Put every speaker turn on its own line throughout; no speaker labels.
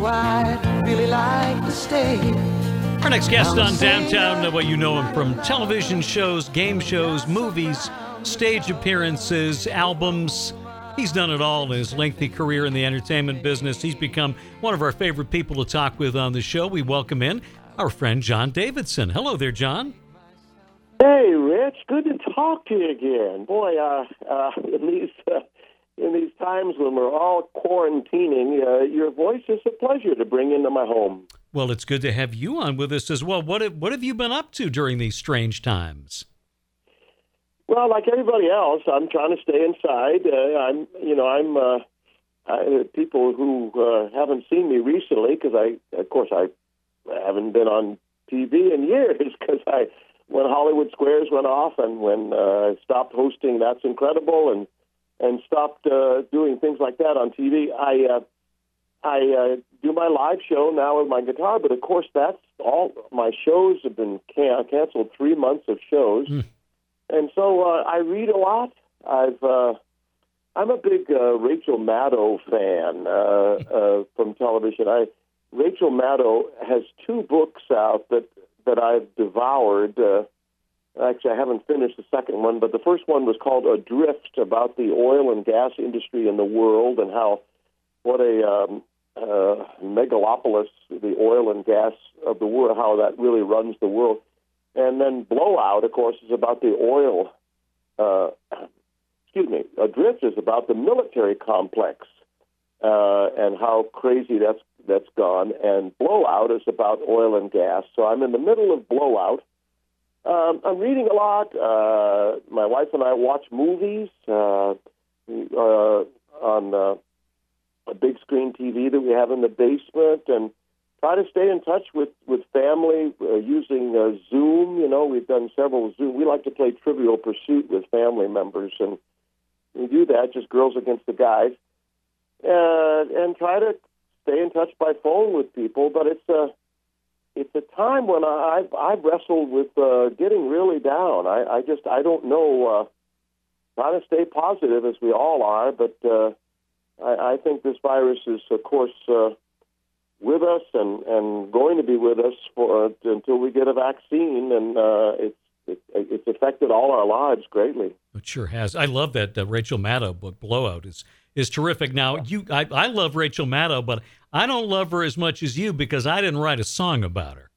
I'd really like to stay.
Our next guest on Downtown, well, you know him from television shows, game shows, movies, stage appearances, albums. He's done it all in his lengthy career in the entertainment business. He's become one of our favorite people to talk with on the show. We welcome in our friend John Davidson. Hello there, John.
Hey, Rich. Good to talk to you again. Boy, in these times when we're all quarantining, your voice is a pleasure to bring into my home.
Well, it's good to have you on with us as well. What have you been up to during these strange times?
Well, like everybody else, I'm trying to stay inside. People who haven't seen me recently, because I haven't been on TV in years, because when Hollywood Squares went off and when I stopped hosting That's Incredible and stopped doing things like that on TV, I do my live show now with my guitar, but of course that's all. My shows have been canceled, 3 months of shows. And so I read a lot. I'm a big Rachel Maddow fan from television. Rachel Maddow has 2 books out that I've devoured. Actually, I haven't finished the second one, but the first one was called Adrift, about the oil and gas industry in the world and what a megalopolis the oil and gas of the world, how that really runs the world. And then Blowout, of course, is about the oil. Adrift is about the military complex and how crazy that's gone. And Blowout is about oil and gas. So I'm in the middle of Blowout. I'm reading a lot. My wife and I watch movies on a big screen TV that we have in the basement, and try to stay in touch with family using Zoom. You know, we've done several Zoom. We like to play Trivial Pursuit with family members, and we do that, just girls against the guys, and try to stay in touch by phone with people. But it's a time when I've wrestled with getting really down. I don't know. Trying to stay positive, as we all are, but I think this virus is, of course, with us and going to be with us until we get a vaccine, and it's affected all our lives greatly.
It sure has. I love that Rachel Maddow book, Blowout, is terrific. Now, I love Rachel Maddow, but I don't love her as much as you because I didn't write a song about her.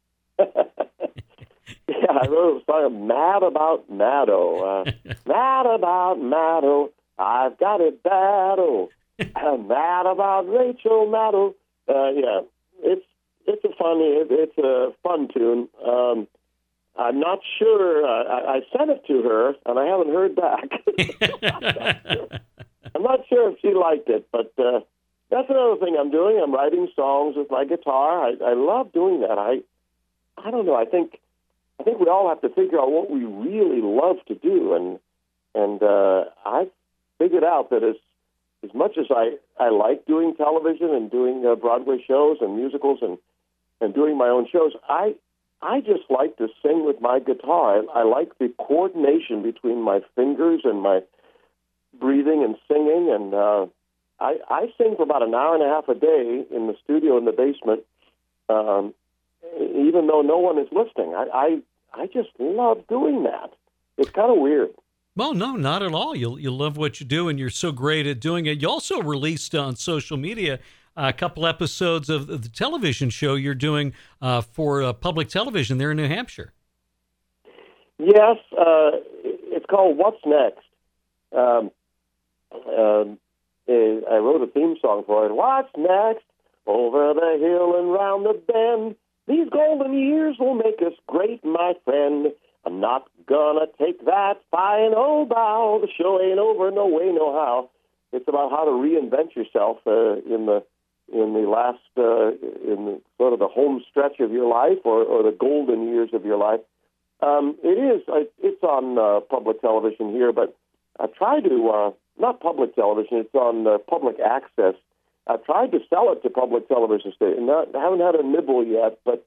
Yeah, I wrote a song, Mad About Maddow. Mad About Maddow, I've got it battle. I'm mad about Rachel Maddow. Yeah, it's a fun tune. I'm not sure. I sent it to her, and I haven't heard back. I'm not sure if she liked it, but that's another thing I'm doing. I'm writing songs with my guitar. I love doing that. I don't know. I think we all have to figure out what we really love to do, and I've figured out that as much as I like doing television and doing Broadway shows and musicals and doing my own shows, I just like to sing with my guitar. I like the coordination between my fingers and my breathing and singing, and I sing for about an hour and a half a day in the studio in the basement, even though no one is listening. I just love doing that. It's kind of weird.
Well, no, not at all. You love what you do, and you're so great at doing it. You also released on social media a couple episodes of the television show you're doing for public television there in New Hampshire.
Yes, it's called What's Next. I wrote a theme song for it. What's next? Over the hill and round the bend. These golden years will make us great, my friend. I'm not gonna take that fine old bow. The show ain't over, no way, no how. It's about how to reinvent yourself in the last in the, sort of the home stretch of your life or the golden years of your life. It's on public television here, but I try to not public television. It's on public access. I've tried to sell it to public television stations. I haven't had a nibble yet, but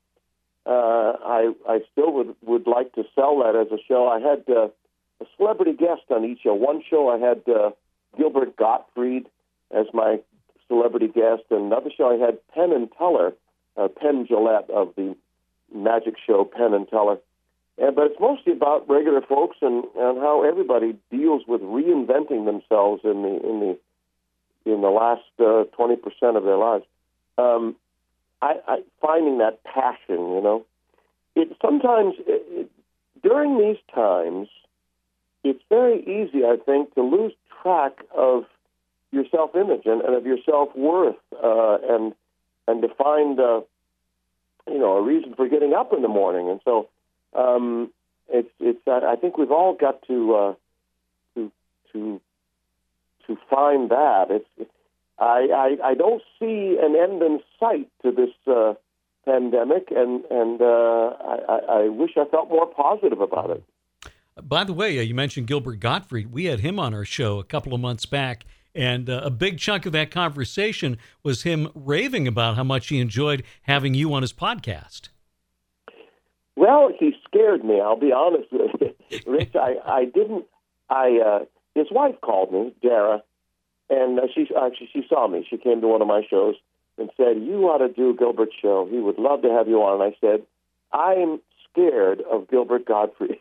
I still would like to sell that as a show. I had a celebrity guest on each show. One show I had Gilbert Gottfried as my celebrity guest. And another show I had Penn and Teller, Penn Jillette of the magic show Penn and Teller. But it's mostly about regular folks and how everybody deals with reinventing themselves in the last 20% of their lives. I finding that passion, you know. Sometimes during these times, it's very easy, I think, to lose track of your self-image and of your self-worth, and to find a reason for getting up in the morning. And so it's I think we've all got to find that. I don't see an end in sight to this pandemic, and I wish I felt more positive about it.
By the way, you mentioned Gilbert Gottfried. We had him on our show a couple of months back, and a big chunk of that conversation was him raving about how much he enjoyed having you on his podcast.
Well, he scared me, I'll be honest with you. Rich, his wife called me, Dara, and she saw me. She came to one of my shows and said, "You ought to do Gilbert's show. He would love to have you on." And I said, "I'm scared of Gilbert Gottfried."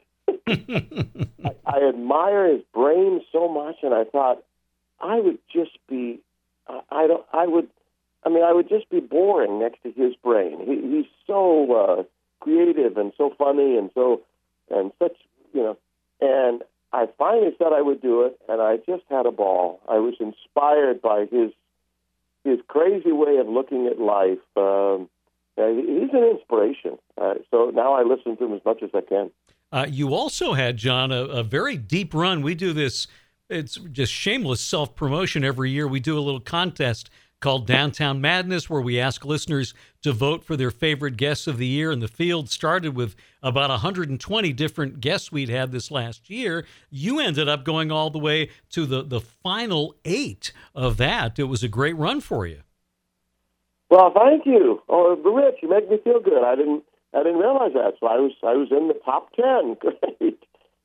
I admire his brain so much, and I thought I would just be, I would just be boring next to his brain. He's so creative and so funny and such, you know. And I finally said I would do it, and I just had a ball. I was inspired by his crazy way of looking at life. He's an inspiration. So now I listen to him as much as I can.
You also had, John, a very deep run. We do this, it's just shameless self-promotion every year. We do a little contest called Downtown Madness, where we ask listeners to vote for their favorite guests of the year. And the field started with about 120 different guests we'd had this last year. You ended up going all the way to the final 8 of that. It was a great run for you.
Well, thank you. Oh, Rich, you make me feel good. I didn't realize that. So I was in the top 10. Great.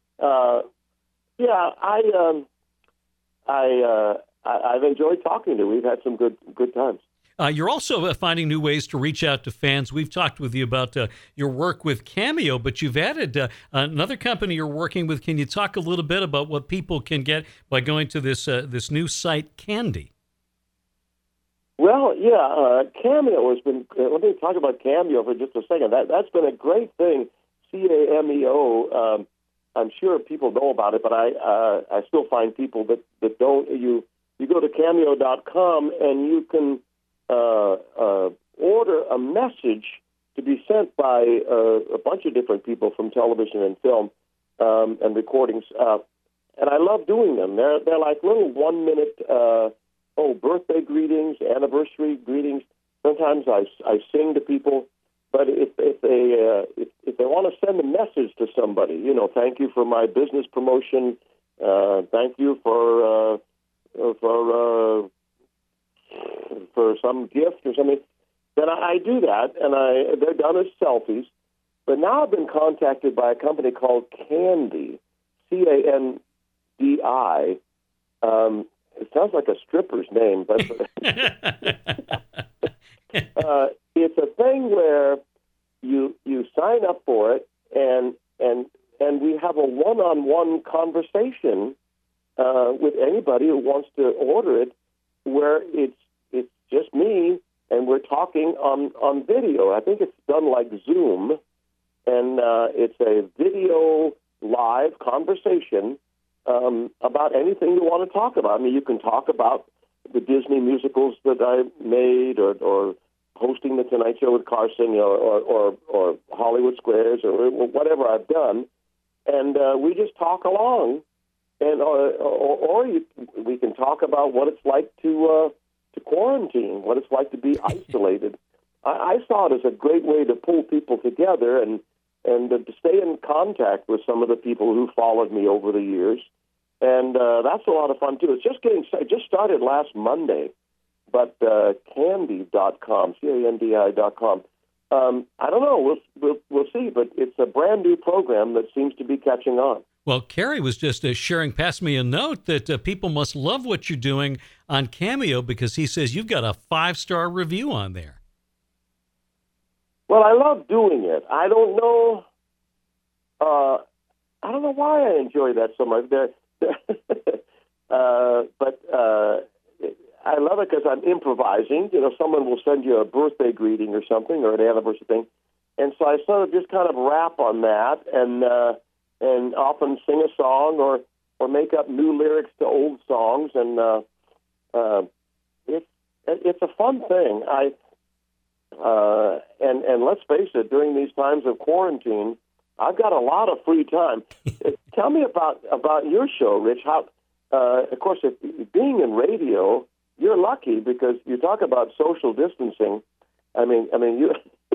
I've enjoyed talking to you. We've had some good times.
You're also finding new ways to reach out to fans. We've talked with you about your work with Cameo, but you've added another company you're working with. Can you talk a little bit about what people can get by going to this new site, Candy?
Well, yeah, Cameo has been. Let me talk about Cameo for just a second. That's been a great thing. Cameo. I'm sure people know about it, but I still find people that don't. You go to Cameo.com and you can order a message to be sent by a bunch of different people from television and film and recordings. And I love doing them. They're like little 1 minute birthday greetings, anniversary greetings. Sometimes I sing to people. But if they want to send a message to somebody, you know, thank you for my business promotion, thank you for some gift or something, then I do that, and they're done as selfies. But now I've been contacted by a company called Candy, Candi. It sounds like a stripper's name, but it's a thing where you sign up for it, and we have a one-on-one conversation with anybody who wants to order it, where it's just me and we're talking on video. I think it's done like Zoom, and it's a video live conversation about anything you want to talk about. I mean, you can talk about the Disney musicals that I made, or hosting the Tonight Show with Carson, you know, or Hollywood Squares, or whatever I've done, and we just talk along, and we can talk about what it's like to quarantine, what it's like to be isolated. I saw it as a great way to pull people together and to stay in contact with some of the people who followed me over the years. And that's a lot of fun, too. It just started last Monday, but Candi.com, Candi.com. I don't know. We'll see, but it's a brand new program that seems to be catching on.
Well, Carrie was just sharing past me a note that people must love what you're doing on Cameo because he says you've got a 5-star review on there.
Well, I love doing it. I don't know. I don't know why I enjoy that so much. But I love it because I'm improvising. You know, someone will send you a birthday greeting or something, or an anniversary thing, and so I sort of just kind of rap on that, and often sing a song or make up new lyrics to old songs, and it's a fun thing. And let's face it, during these times of quarantine, I've got a lot of free time. Tell me about your show, Rich. How, of course, being in radio, you're lucky because you talk about social distancing. I mean, you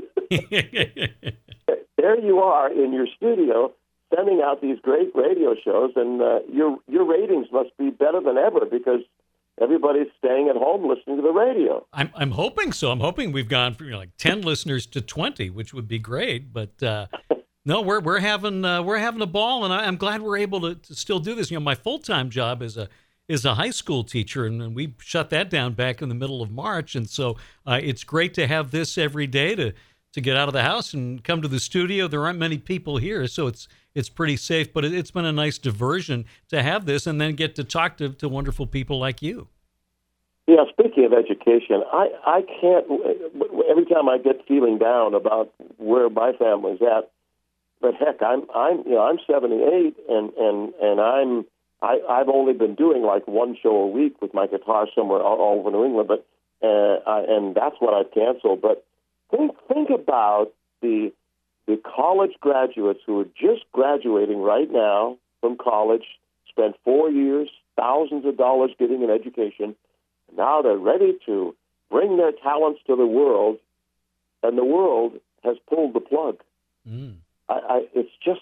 there you are in your studio sending out these great radio shows, and your ratings must be better than ever because everybody's staying at home listening to the radio.
I'm hoping so. I'm hoping we've gone from like 10 listeners to 20, which would be great. But no, we're having a ball, and I'm glad we're able to still do this. You know, my full-time job is a high school teacher, and we shut that down back in the middle of March. And so it's great to have this every day to get out of the house and come to the studio. There aren't many people here, so it's pretty safe. But it's been a nice diversion to have this and then get to talk to wonderful people like you.
Yeah, speaking of education, I can't. Every time I get feeling down about where my family's at, but heck, I'm 78, and I've only been doing like one show a week with my guitar somewhere all over New England, but and that's what I've canceled. But think about the college graduates who are just graduating right now from college, spent 4 years, thousands of dollars getting an education. Now they're ready to bring their talents to the world, and the world has pulled the plug. Mm. It's just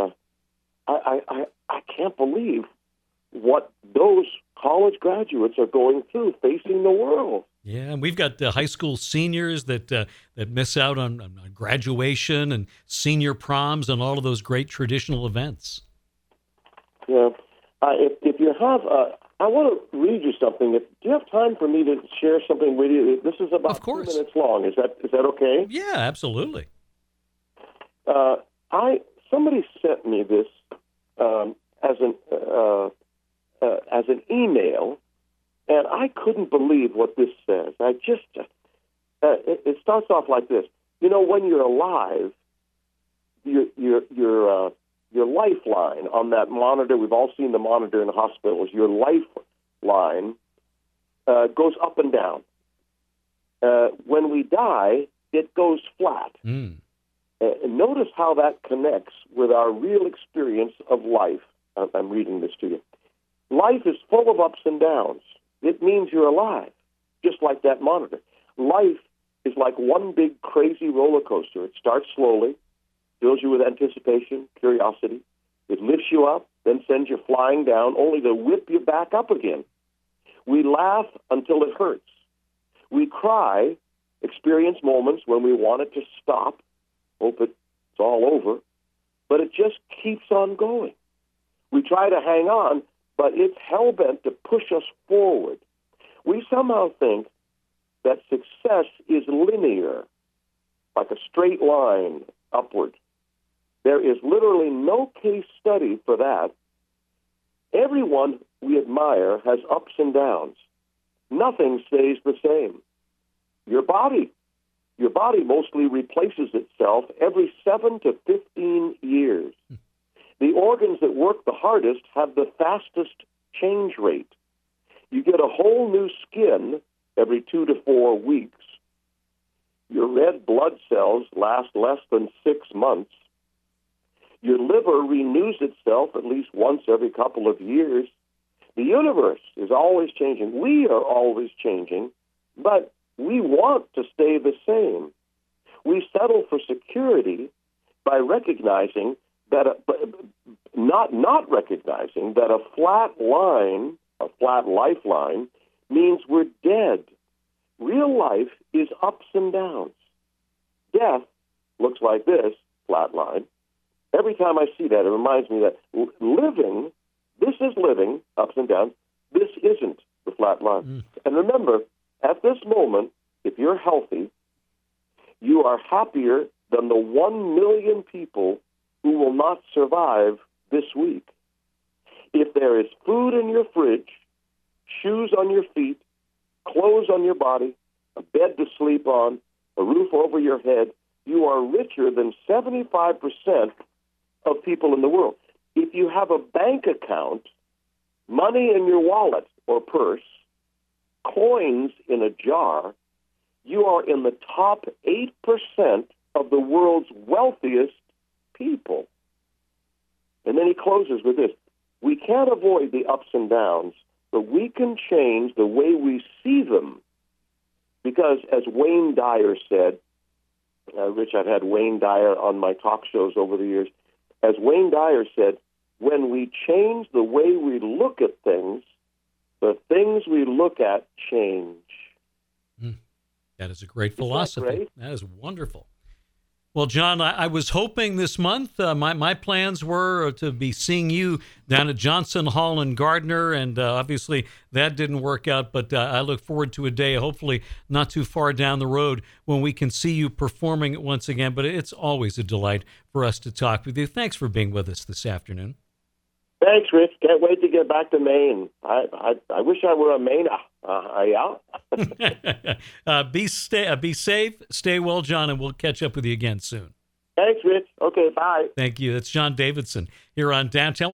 I can't believe what those college graduates are going through, facing the world.
Yeah, and we've got high school seniors that miss out on graduation and senior proms and all of those great traditional events. Yeah,
if you have, I want to read you something. Do you have time for me to share something with you? This is about 2 minutes long. Is that okay?
Yeah, absolutely.
Somebody sent me this as an email, and I couldn't believe what this says. It starts off like this. You know, when you're alive, your lifeline on that monitor, we've all seen the monitor in the hospitals, your lifeline goes up and down. When we die, it goes flat. Mm. Notice how that connects with our real experience of life. I'm reading this to you. Life is full of ups and downs. It means you're alive, just like that monitor. Life is like one big crazy roller coaster. It starts slowly, fills you with anticipation, curiosity. It lifts you up, then sends you flying down, only to whip you back up again. We laugh until it hurts. We cry, experience moments when we want it to stop, hope it's all over, but it just keeps on going. We try to hang on, but it's hell-bent to push us forward. We somehow think that success is linear, like a straight line upward. There is literally no case study for that. Everyone we admire has ups and downs. Nothing stays the same. Your body mostly replaces itself every 7 to 15 years. The organs that work the hardest have the fastest change rate. You get a whole new skin every 2 to 4 weeks. Your red blood cells last less than 6 months. Your liver renews itself at least once every couple of years. The universe is always changing. We are always changing, but we want to stay the same. We settle for security by recognizing that, not recognizing that a flat lifeline, means we're dead. Real life is ups and downs. Death looks like this, flat line. every time I see that, it reminds me that living, this is living, ups and downs. This isn't the flat line. And remember, at this moment, if you're healthy, you are happier than the 1 million people who will not survive this week. If there is food in your fridge, shoes on your feet, clothes on your body, a bed to sleep on, a roof over your head, you are richer than 75% of people in the world. If you have a bank account, money in your wallet or purse, coins in a jar, you are in the top 8% of the world's wealthiest people. And then he closes with this. We can't avoid the ups and downs, but we can change the way we see them. Because as Wayne Dyer said, Rich, I've had Wayne Dyer on my talk shows over the years. As Wayne Dyer said, when we change the way we look at things, the things we look at change.
That is a great philosophy.
Great?
That is wonderful. Well, John, I was hoping this month, my plans were to be seeing you down at Johnson Hall in Gardner, and obviously that didn't work out, but I look forward to a day, hopefully not too far down the road, when we can see you performing once again. But it's always a delight for us to talk with you. Thanks for being with us this afternoon.
Thanks, Rich. Can't wait to get back to Maine. I wish I were a Maine. Yeah.
Be safe, stay well, John, and we'll catch up with you again soon.
Thanks, Rich. Okay, bye.
Thank you. That's John Davidson here on Downtown.